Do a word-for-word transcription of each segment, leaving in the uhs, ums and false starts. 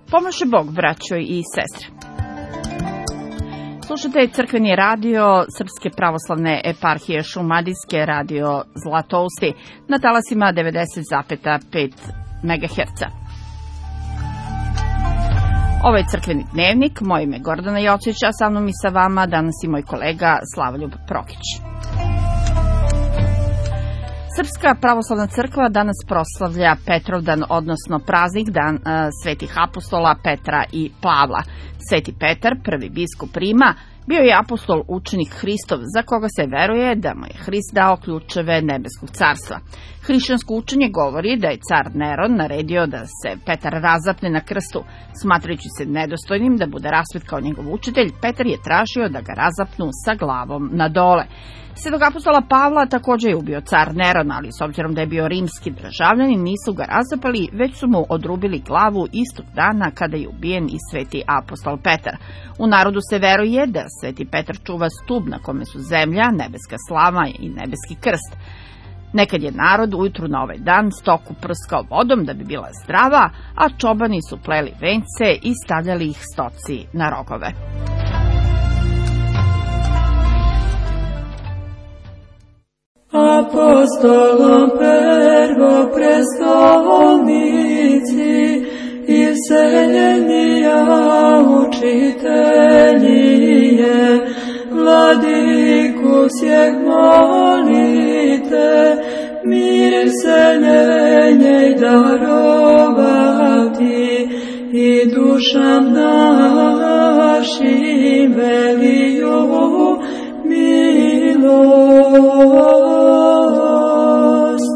Pomože Bog, braćo i sestre. Slušate crkveni radio Srpske pravoslavne eparhije Šumadijske, radio Zlatousti, na talasima devedeset zarez pet megaherca. Ovo je crkveni dnevnik, moje ime je Gordana Jocić, a sa mnom i sa vama danas i moj kolega Slavoljub Prokić. Srpska pravoslavna crkva danas proslavlja Petrovdan, odnosno praznik dan e, svetih apostola Petra i Pavla. Sveti Petar, prvi biskup Rima, bio je apostol učenik Hristov, za koga se veruje da mu je Hrist dao ključeve nebeskog carstva. Hrišćansko učenje govori da je car Neron naredio da se Petar razapne na krstu. Smatrajući se nedostojnim da bude raspet kao njegov učitelj, Petar je tražio da ga razapnu sa glavom na dole. Svetog apostola Pavla također je ubio car Neron, ali s obzirom da je bio rimski državljanin, nisu ga razapali, već su mu odrubili glavu istog dana kada je ubijen i sveti apostol Petar. U narodu se veruje da sveti Petar čuva stub na kome su zemlja, nebeska slava i nebeski krst. Nekad je narod ujutru na ovaj dan stoku prskao vodom da bi bila zdrava, a čobani su pleli vence i stavljali ih stoci na rogove. Apostolom prvo prestolnici i vseljenija učitelije, vladiku sjeg molite, mir vseljenje darovati i dušam našim veliju milost.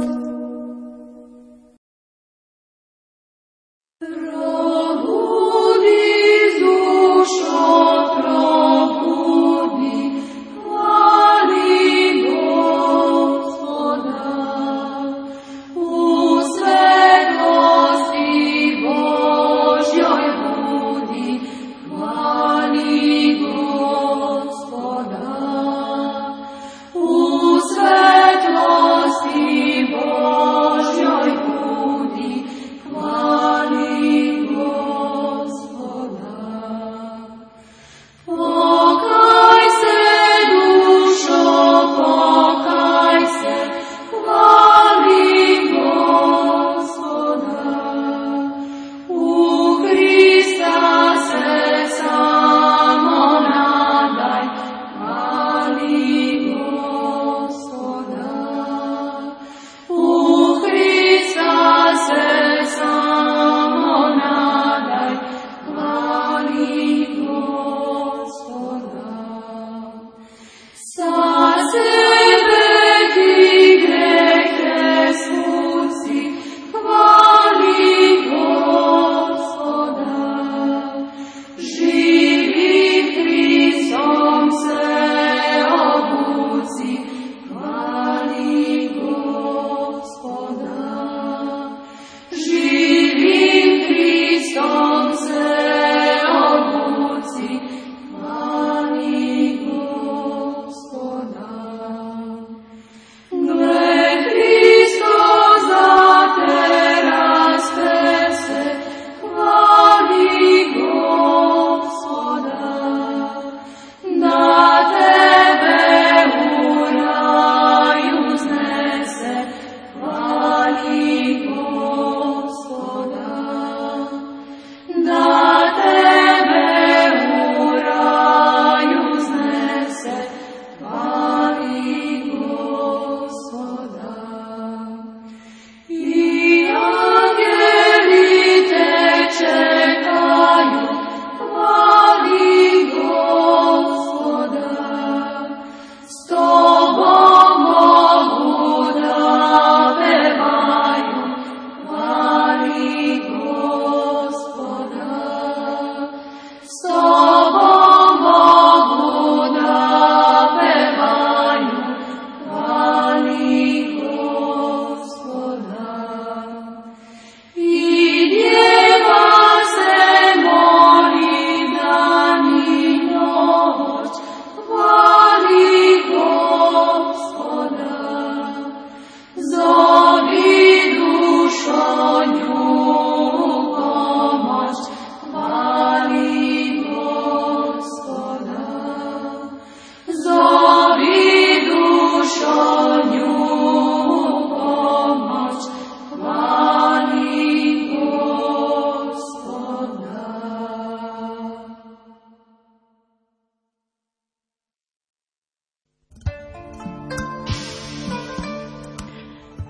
Probudi dušo, probudi, hvali Gospoda, u svetosti Božjoj budi, hvali Gospoda. U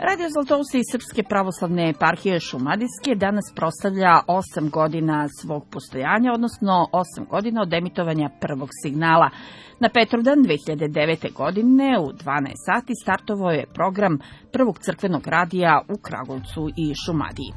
Radio Zlatousti iz Srpske pravoslavne eparhije Šumadijske danas proslavlja osam godina svog postojanja, odnosno osam godina od emitovanja prvog signala. Na Petrovdan dve hiljade devete. godine u dvanaest sati startovao je program prvog crkvenog radija u Kragujevcu i Šumadiji.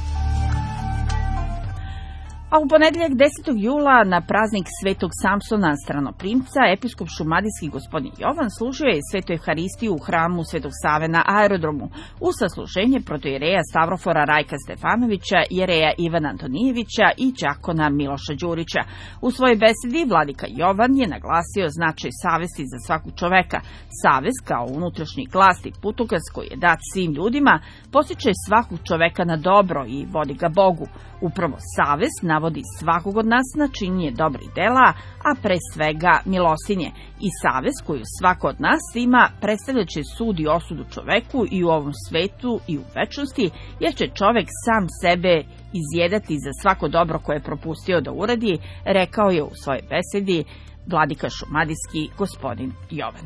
A u ponedeljak desetog jula na praznik Svetog Samsona Stranoprimca, episkop šumadijski gospodin Jovan služio je Svetu Euharistiju u hramu Svetog Save na aerodromu u sasluženje protoijereja Stavrofora Rajka Stefanovića, jereja Ivana Antonijevića i đakona Miloša Đurića. U svojoj besedi vladika Jovan je naglasio značaj savesti za svakog čoveka. Savest kao unutrašnji glas i putokaz koji je dat svim ljudima postiče svakog čoveka na dobro i vodi ga Bogu. Upravo savest navodi svakog od nas na činjenje dobrih dela, a pre svega milosinje. I savest koju svako od nas ima predstavljaće sud i osudu čoveku i u ovom svetu i u večnosti, jer će čovek sam sebe izjedati za svako dobro koje je propustio da uradi, rekao je u svojoj besedi vladika šumadijski gospodin Jovan.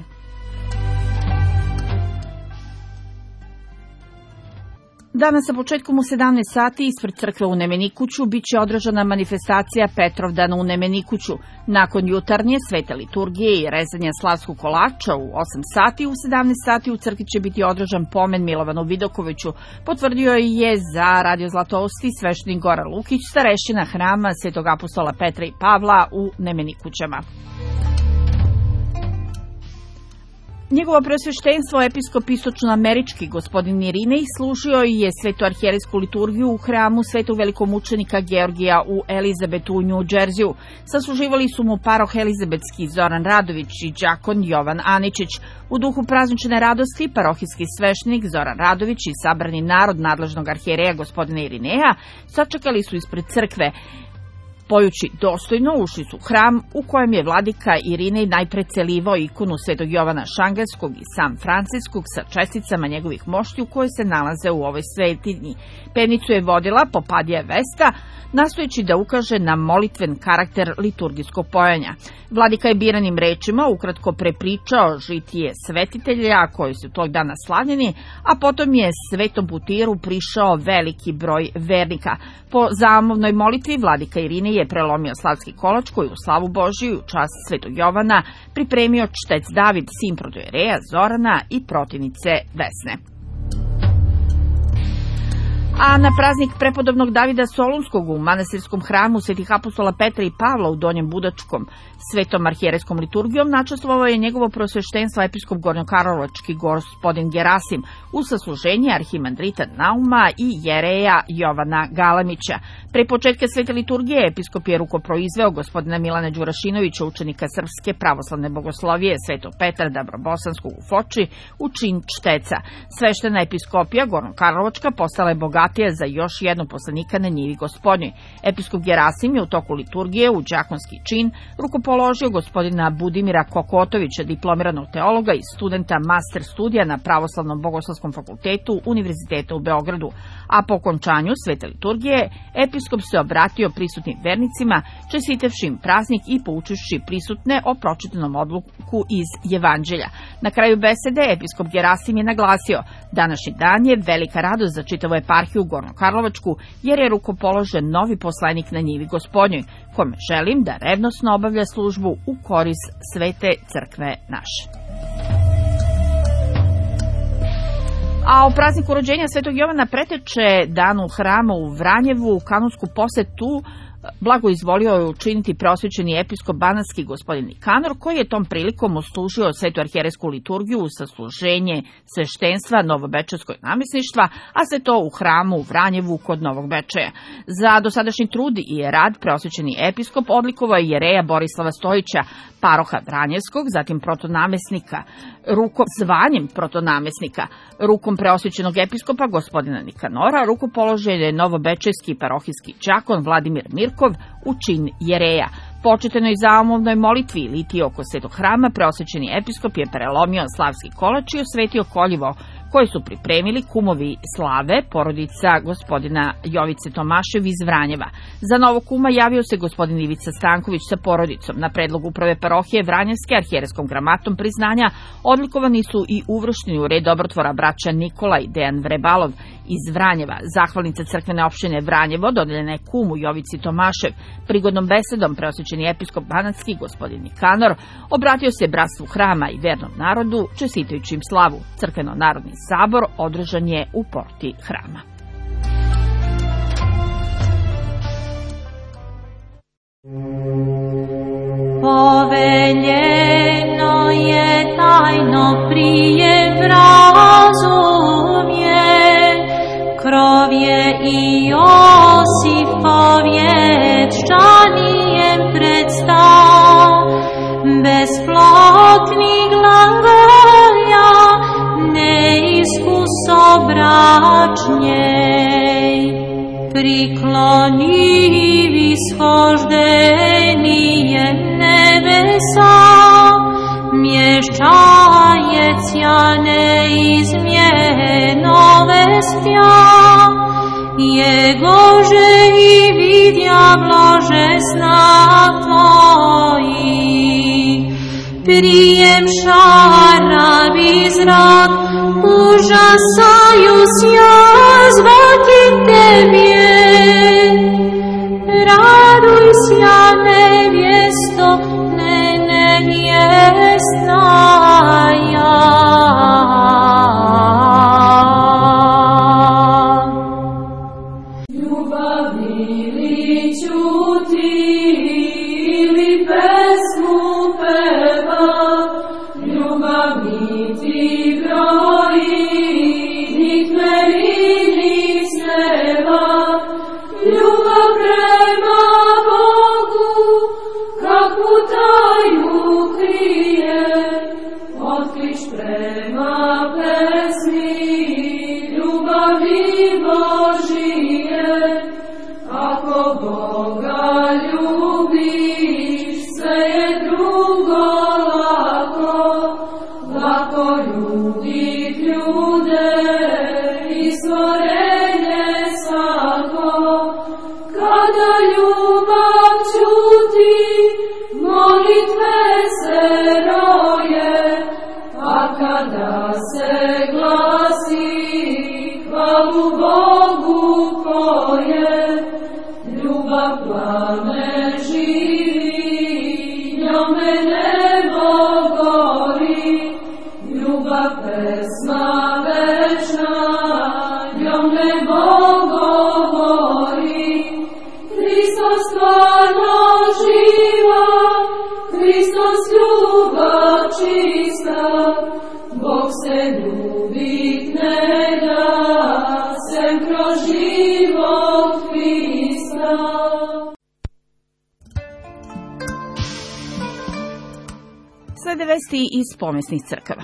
Danas sa početkom u sedamnaest sati ispred crkve u Nemenikuću biće održana manifestacija Petrovdan u Nemenikuću. Nakon jutarnje svete liturgije i rezanja slavskog kolača u osam sati, u sedamnaest sati u crkvi će biti održan pomen Milovanu Vidokoviću, potvrdio je za Radio Zlatousti sveštenik Goran Lukić, starešina hrama Svetog apostola Petra i Pavla u Nemenikućama. Njegovo preosveštenstvo, episkop istočnoamerički gospodin Irinej, služio je svetu arhijerejsku liturgiju u hramu svetog velikomučenika Georgija u Elizabetu u New Jersiju. Sasluživali su mu paroh elizabetski Zoran Radović i đakon Jovan Aničić. U duhu praznične radosti parohijski sveštenik Zoran Radović i sabrani narod nadležnog arhijereja gospodina Irineja sačekali su ispred crkve. Pojući dostojno, ušli su u hram u kojem je vladika Irinej najpre celivao ikonu svetog Jovana Šangajskog i San Franciskog sa česticama njegovih moštiju koje se nalaze u ovoj svetinji. Pevnicu je vodila Popadija Vesta, nastojeći da ukaže na molitven karakter liturgijskog pojanja. Vladika je biranim rečima ukratko prepričao žitije svetitelja koji su tog dana slavljeni, a potom je svetom putiru prišao veliki broj vernika. Po zamovnoj molitvi vladika Irinej je prelomio slavski kolač koji u slavu Božiju i u čast svetog Jovana pripremio čtec David, sin protoijereja Zorana i protivnice Vesne. A na praznik prepodobnog Davida Solunskog u manastirskom hramu Svetih apostola Petra i Pavla u Donjem Budačkom svetom arhijerejskom liturgijom načestvovao je njegovo preosveštenstvo episkop gornjokarlovački gospodin Gerasim u sasluženje arhimandrita Nauma i jereja Jovana Galamića. Pre početka svete liturgije episkop je rukoproizveo gospodina Milana Đurašinovića, učenika Srpske pravoslavne bogoslovije Svetog Petra Dabrobosanskog u Foči, u čin čteca. Sveštena episkopija gornjokarlovačka postala je bogatija za još jednog poslanika na njivi gospodnjoj. Episkop Gerasim je u toku liturgije u đakonski čin rukopoložio gospodina Budimira Kokotovića, diplomiranog teologa i studenta master studija na Pravoslavnom bogoslovskom fakultetu Univerziteta u Beogradu. A po okončanju svete liturgije episkop se obratio prisutnim vernicima, čestitavši im praznik i poučivši prisutne o pročitanom odluku iz Jevanđelja. Na kraju besede episkop Gerasim je naglasio: današnji dan je velika radost za čitavu eparhiju Gornjokarlovačku, jer je rukopoložen novi poslanik na njivi gospodnjoj, kome želim da revnosno obavlja službu u korist svete crkve naše. A o prazniku rođenja svetog Jovana preteče dan u hramu u Vranjevu, kanonsku posetu blago izvolio je učiniti preosvećeni episkop banatski gospodin Nikanor, koji je tom prilikom uslužio svetu arhijerejsku liturgiju u sasluženje sveštenstva novobečejskog namesništva, a sve to u hramu u Vranjevu kod Novog Bečeja. Za dosadašnji trud i rad preosvećeni episkop odlikovao je jereja Borislava Stojića, paroha Vranjevskog, zatim protonamesnika, rukom zvanjem protonamesnika, rukom preosvećenog episkopa gospodina Nikanora, rukopoložen je novobečejski parohijski đakon Vladimir Mirkov u čin jereja. Početenoj zamovnoj molitvi i litiji oko svetog hrama preosvećeni episkop je prelomio slavski kolač i osvetio koljivo koje su pripremili kumovi slave, porodica gospodina Jovice Tomašev iz Vranjeva. Za novog kuma javio se gospodin Ivica Stanković sa porodicom. Na predlog uprave parohije Vranjevske arhijerejskom gramatom priznanja odlikovani su i uvršteni u red dobrotvora braća Nikola i Dejan Vrebalov iz Vranjeva. Zahvalnica crkvene opštine Vranjevo dodeljena je kumu Jovici Tomašev. Prigodnom besedom preosvećeni episkop banatski gospodin Nikanor obratio se bratstvu hrama i vernom narodu, čestitajući im slavu. Crkveno-narodni sabor održan je u porti hrama. Poveljeno je tajno prije razumje, krov je i Josifov vječčanijem predstav, besplotni glagolja, neiskuso bračnjej, priklonivi shoždenije nebesa, mješčajec ja neizmjenove spja, jegože i vidja bložesna tvoji. Prijem šaravi zrak, užasaju sja zvati tebje. Raduj sja nevjesto, ne nevjesna ja. Ljubavi li ćuti ili pesmu peva, ljubavi ti broji, nik meri nik sneva. Ljubav prema Bogu, kakvu taju krije, otkriš prema pesmi, ljubavi Božije. Ako Boga ljubiš, sve je drugo lako, lako ljubit ljude i stvorenje svako. Kada ljubav ćuti, molitve se roje, a kada se glasi, hvalu Bogu poje. Ljubav plame živi, njome nebo gori, ljubav pesma večna, njom nebo govori. Hristos stvarno živa, Hristos ljubav čista, Bog se ljubit ne da, sem kroz život Hrista. Slede vesti iz pomesnih crkava.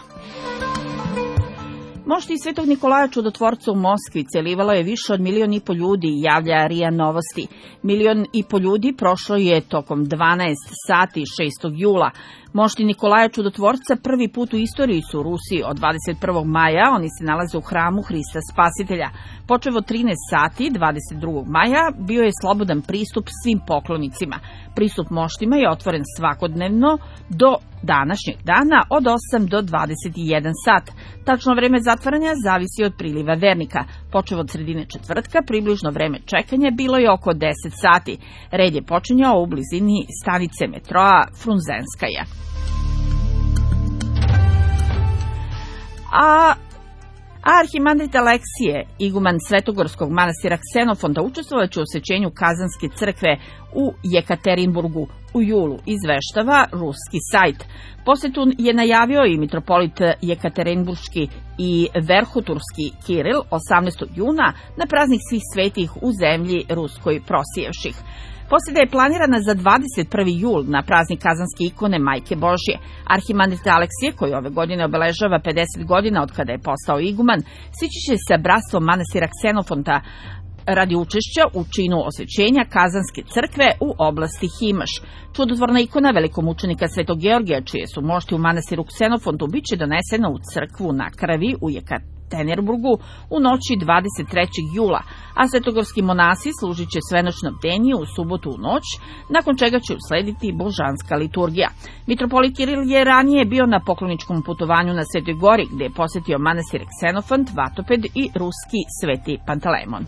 Mošti Svetog Nikolaja Čudotvorca u Moskvi celivalo je više od milion i po ljudi, javlja RIA Novosti. Milion i po ljudi prošlo je tokom dvanaest sati šestog jula. Mošti Nikolaja Čudotvorca prvi put u istoriji su u Rusiji. Od dvadeset prvog maja oni se nalaze u hramu Hrista Spasitelja. Počev od trinaest sati dvadeset drugog maja bio je slobodan pristup svim poklonicima. Pristup moštima je otvoren svakodnevno do današnjeg dana od osam do dvadeset jedan sat. Tačno vreme zatvaranja zavisi od priliva vernika. Počev od sredine četvrtka, približno vreme čekanja bilo je oko deset sati. Red je počinjao u blizini stanice metroa Frunzenskaja. A A arhimandrit Aleksije, iguman Svetogorskog manastira Ksenofonta, učestvovaće u osvećenju Kazanske crkve u Jekaterinburgu u julu, izveštava ruski sajt. Posetu je najavio i mitropolit Jekaterinburški i Verhuturski Kiril osamnaestog juna na praznik svih svetih u zemlji ruskoj prosijevših. Posjeda je planirana za dvadeset prvi jul na praznik Kazanske ikone Majke Božje. Arhimandrit Aleksije, koji ove godine obeležava pedeset godina od kada je postao iguman, sići će sa bratstvom manastira Ksenofonta radi učešća u činu osvećenja Kazanske crkve u oblasti Himaš. Čudotvorna ikona velikomučenika Svetog Georgija, čije su mošti u manastiru Ksenofontu, bit će donesena u crkvu na Kravi u Jekaterinburgu Tenerburgu u noći dvadeset trećeg jula, a svetogorski monasi služit će svenoćno bdenje u subotu u noć, nakon čega će uslediti božanska liturgija. Mitropolit Kiril je ranije bio na pokloničkom putovanju na Svetoj gori, gde je posetio manastir Ksenofant, Vatoped i ruski Sveti Pantalemon.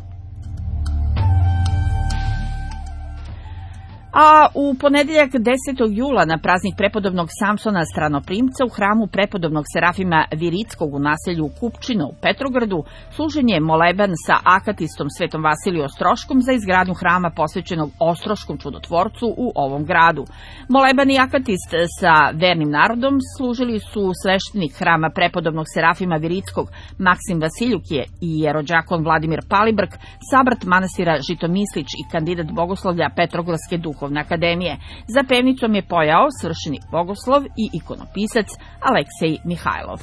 A u ponedeljak desetog jula na praznik prepodobnog Samsona Stranoprimca u hramu prepodobnog Serafima Virickog u naselju Kupčino u Petrogradu služen je moleban sa akatistom Svetom Vasiliju Ostroškom za izgradnju hrama posvećenog Ostroškom čudotvorcu u ovom gradu. Moleban i akatist sa vernim narodom služili su sveštenik hrama prepodobnog Serafima Virickog Maksim Vasiljukije i jerođakon Vladimir Palibrk, sabrat manastira Žitomislić i kandidat bogoslovlja Petrogradske duhovne akademije. Za pevnicom je pojao svršenik bogoslov i ikonopisac Aleksej Mihajlov.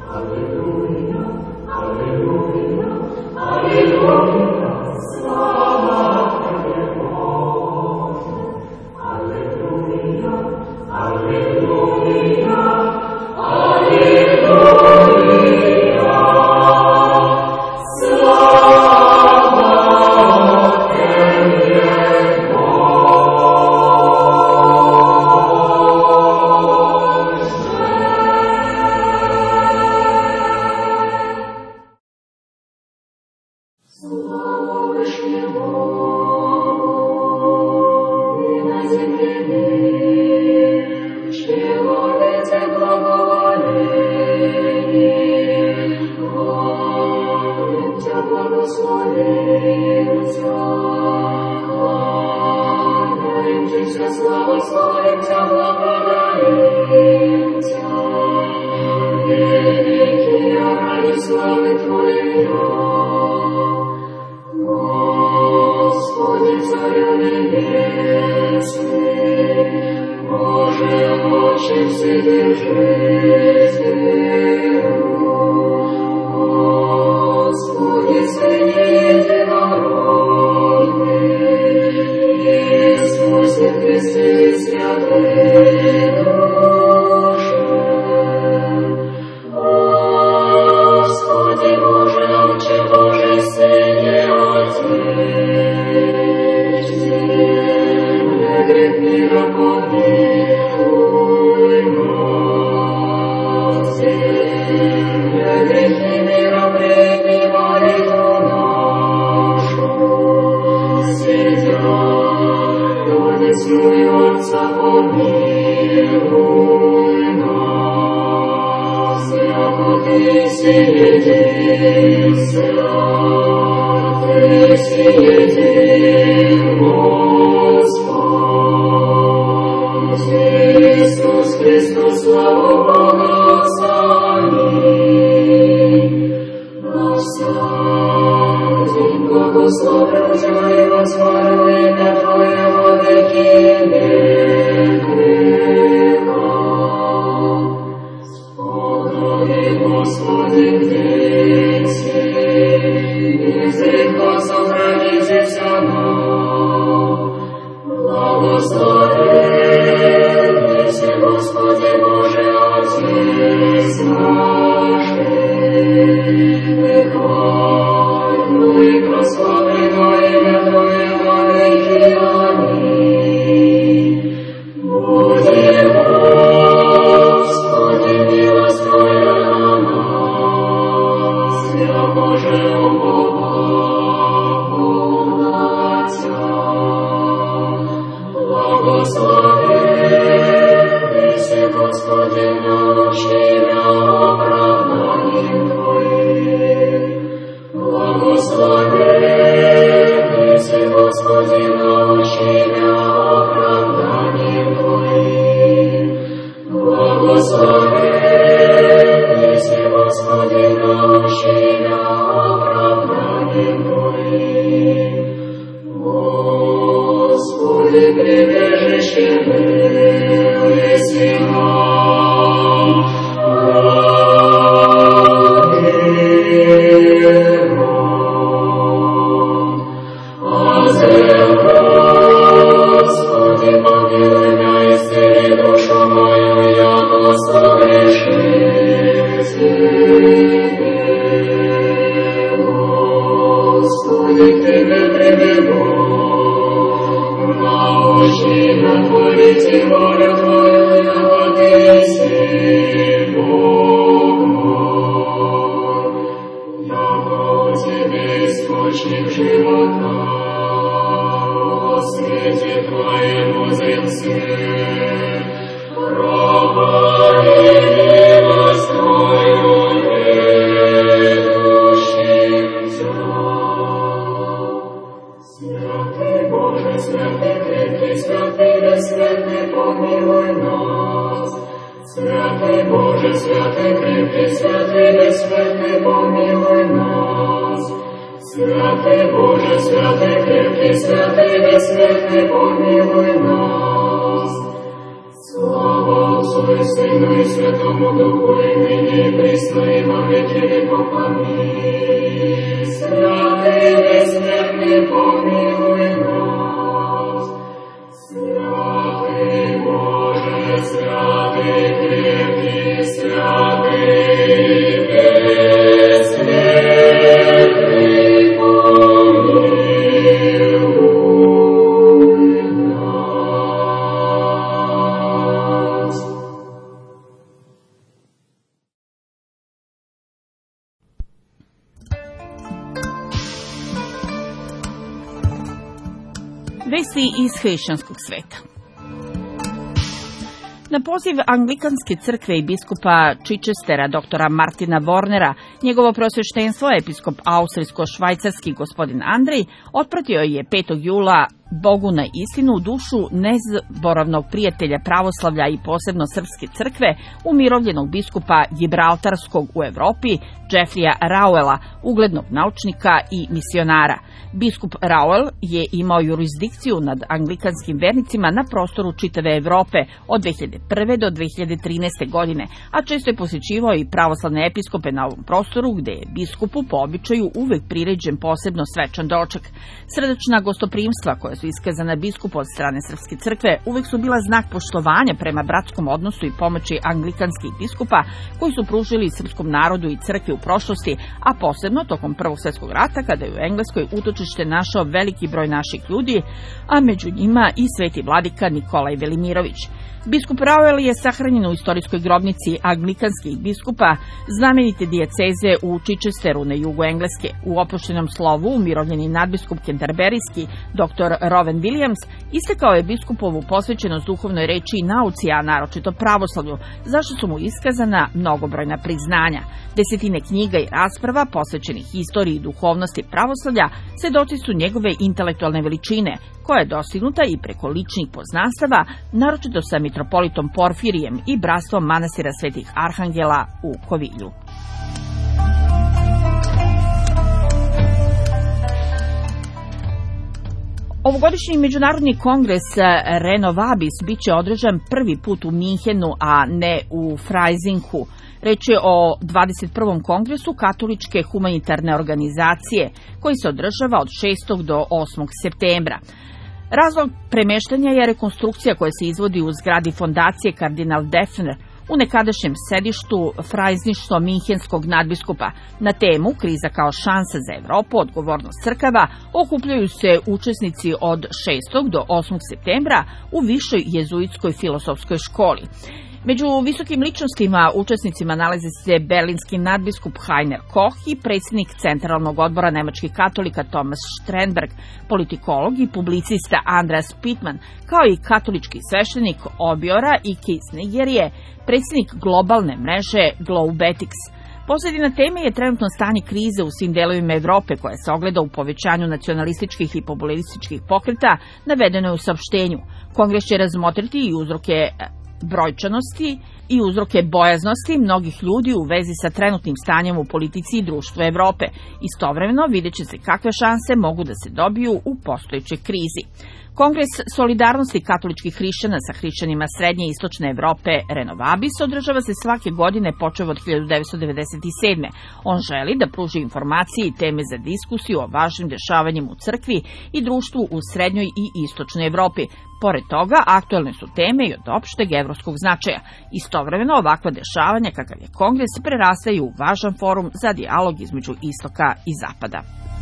Alleluia, alleluia, Vesti iz hrišćanskog sveta. Na poziv Anglikanske crkve i biskupa Chichestera, doktora Martina Warnera, njegovo prosveštenstvo, episkop austrijsko-švajcarski gospodin Andrej, otpratio je petog jula Bogu na istinu dušu nezboravnog prijatelja pravoslavlja i posebno srpske crkve, umirovljenog biskupa Gibraltarskog u Evropi, Jeffreya Rowella, uglednog naučnika i misionara. Biskup Rowell je imao jurisdikciju nad anglikanskim vernicima na prostoru čitave Evrope od dve hiljade prve do dve hiljade trinaeste godine, a često je posjećivao i pravoslavne episkope na ovom prostoru, gde je biskupu po običaju uvek priređen posebno svečan doček. Srdačna gostoprimstva koja su iskazana biskupu od strane Srpske crkve uvek su bila znak poštovanja prema bratskom odnosu i pomoći anglikanskih biskupa koji su pružili srpskom narodu i crkvi u prošlosti, a posebno tokom Prvog svjetskog rata, kada je u Engleskoj utočište našao veliki broj naših ljudi, a među njima i sveti vladika Nikolaj Velimirović. Biskup Rowell je sahranjen u istorijskoj grobnici anglikanskih biskupa znamenite dijeceze u Chichesteru na jugu Engleske. U oproštenom slovu umirovljeni nadbiskup Canterburyski doktor Rowan Williams istakao je biskupovu posvećenost duhovnoj reči i nauci, a naročito pravoslavlju, zašto su mu iskazana mnogobrojna priznanja. Desetine knjiga i rasprava posvećenih istoriji i duhovnosti pravoslavlja svedoci su njegove intelektualne veličine, koja je dostignuta i preko ličnih poznanstava, naročito sa mitropolitom Porfirijem i bratstvom manastira Svetih Arhangela u Kovilju. Ovogodišnji međunarodni kongres Renovabis biće održan prvi put u Minhenu, a ne u Freisinghu. Reč je o dvadeset prvom kongresu katoličke humanitarne organizacije, koji se održava od šestog do osmog septembra. Razlog premeštanja je rekonstrukcija koja se izvodi u zgradi fondacije Kardinal Defner u nekadašnjem sedištu Freisništvo-minhenskog nadbiskupa. Na temu Kriza kao šansa za Evropu, odgovornost crkava, okupljaju se učesnici od šestog do osmog septembra u Višoj jezuitskoj filosofskoj školi. Među visokim ličnostima učesnicima nalaze se berlinski nadbiskup Heiner Koch i predsjednik Centralnog odbora nemačkih katolika Thomas Strenberg, politikolog i publicista Andreas Pittman, kao i katolički sveštenik Obiora i iz Nigerije, predsjednik globalne mreže Globetics. Posledina teme je trenutno stanje krize u svim delovima Evrope, koja se ogleda u povećanju nacionalističkih i populističkih pokreta, navedeno je u saopštenju. Kongres će razmotriti i uzroke brojčanosti i uzroke bojaznosti mnogih ljudi u vezi sa trenutnim stanjem u politici i društvu Evrope. Istovremeno vidjet će se kakve šanse mogu da se dobiju u postojećoj krizi. Kongres solidarnosti katoličkih hrišćana sa hrišćanima Srednje i Istočne Evrope Renovabis održava se svake godine počev od hiljadu devetsto devedeset sedme. On želi da pruži informacije i teme za diskusiju o važnim dešavanjima u crkvi i društvu u Srednjoj i Istočnoj Evropi. Pored toga, aktuelne su teme i od opšteg evropskog značaja. Istovremeno, ovakva dešavanja kakav je kongres prerastaju u važan forum za dijalog između istoka i zapada.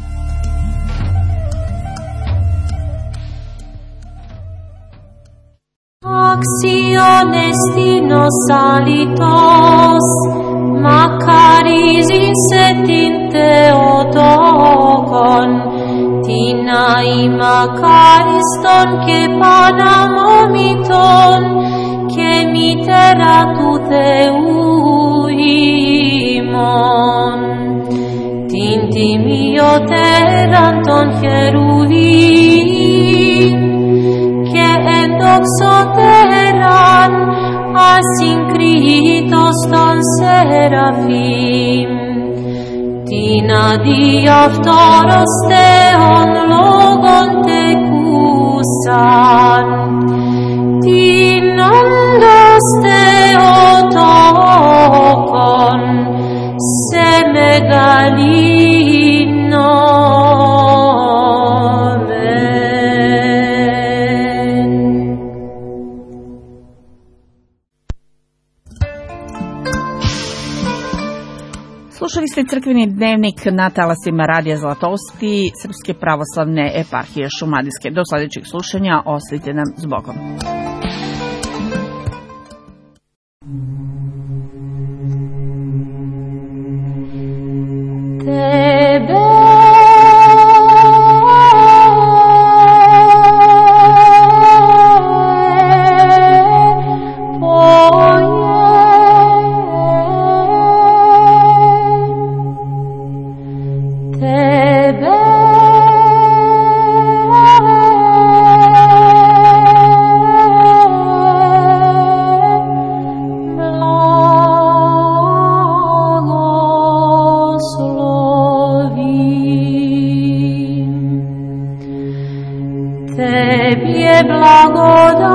Actiones dinos salitos, Macaris insetin Theotokon, Tina i Macariston che panam omiton, che mitera tu Theuimon. Tinti mio terranton cheruvim, Doxoteran asynkritos ton serafim, Tina diaftoros theon logon tekusan, Tinondos theotokon se megalino. Slušali ste crkveni dnevnik na talasima Radija Zlatosti Srpske pravoslavne eparhije Šumadijske. Do sledećeg slušanja, ostajte nam s Bogom. Tebe po blagodat